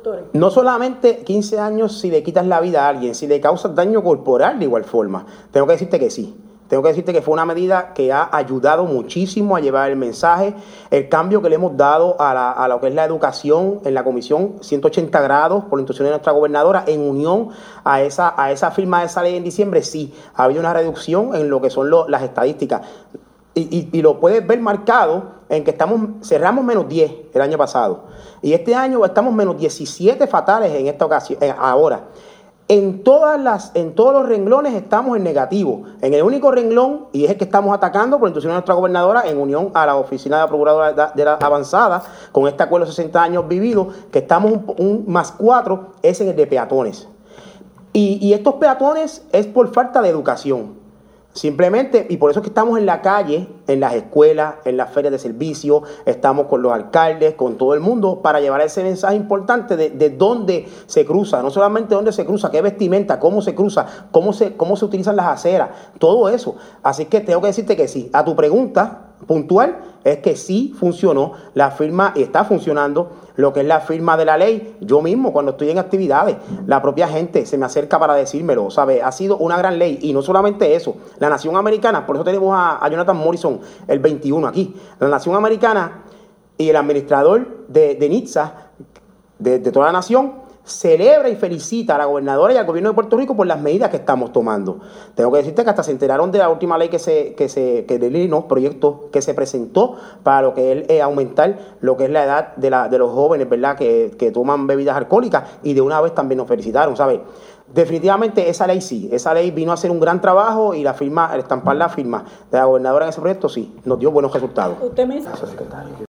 doctores. No solamente 15 años si le quitas la vida a alguien, si le causas daño corporal de igual forma. Tengo que decirte que sí. Tengo que decirte que fue una medida que ha ayudado muchísimo a llevar el mensaje, el cambio que le hemos dado a lo que es la educación en la comisión 180 grados por la instrucción de nuestra gobernadora en unión a esa firma de esa ley en diciembre. Sí, ha habido una reducción en lo que son las estadísticas. Y lo puedes ver marcado en que cerramos menos 10 el año pasado. Y este año estamos menos 17 fatales en esta ocasión, ahora. En todos los renglones estamos en negativo. En el único renglón, y es el que estamos atacando por instrucción de nuestra gobernadora, en unión a la Oficina de la Procuradora de la Avanzada, con este acuerdo de 60 años vividos, que estamos un más 4, es en el de peatones. Y estos peatones es por falta de educación. Simplemente, y por eso es que estamos en la calle, en las escuelas, en las ferias de servicio, estamos con los alcaldes, con todo el mundo, para llevar ese mensaje importante de dónde se cruza, no solamente dónde se cruza, qué vestimenta, cómo se cruza, cómo se utilizan las aceras, todo eso. Así que tengo que decirte que sí. A tu pregunta puntual es que sí funcionó la firma y está funcionando lo que es la firma de la ley. Yo mismo, cuando estoy en actividades, la propia gente se me acerca para decírmelo, ¿sabes? Ha sido una gran ley. Y no solamente eso, la Nación Americana, por eso tenemos a Jonathan Morrison, el 21 aquí. La Nación Americana y el administrador de NHTSA, de toda la nación, celebra y felicita a la gobernadora y al gobierno de Puerto Rico por las medidas que estamos tomando. Tengo que decirte que hasta se enteraron de la última ley proyecto que se presentó para lo que es aumentar lo que es la edad de los jóvenes, ¿verdad? Que toman bebidas alcohólicas, y de una vez también nos felicitaron, ¿sabes? Definitivamente esa ley sí, esa ley vino a hacer un gran trabajo, y al estampar la firma de la gobernadora en ese proyecto sí, nos dio buenos resultados. Usted me